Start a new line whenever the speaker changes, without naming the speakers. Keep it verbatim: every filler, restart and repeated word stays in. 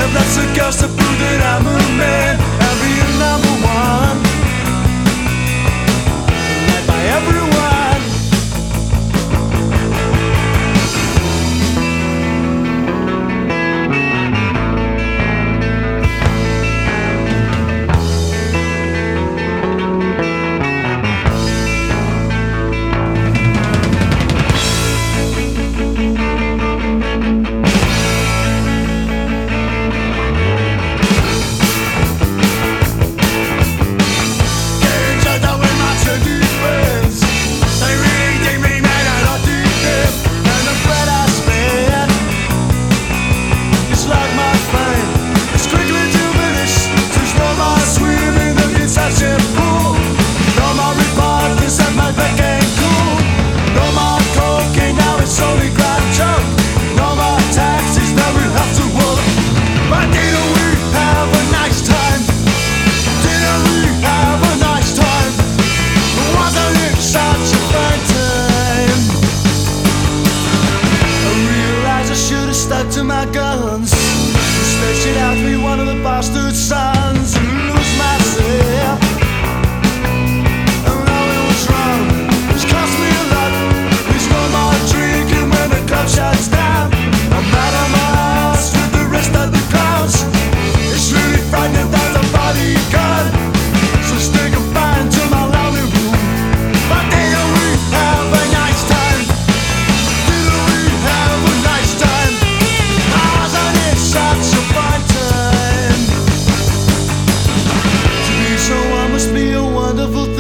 If that's the gossip, prove that I'm a man. I'll be a number one, liked by everyone. Stuck to my guns, station out to be one of the bastard sons, and lose myself. And now it was wrong, it's cost me a lot. There's no more drinking when the club shuts down. I'm out of my house with the rest of the crowds. It's really frightening that the bodyguard, so stay confined to my lonely room. But didn't we have a nice time? Didn't we have a nice time? Such a fun time to be, so I must be a wonderful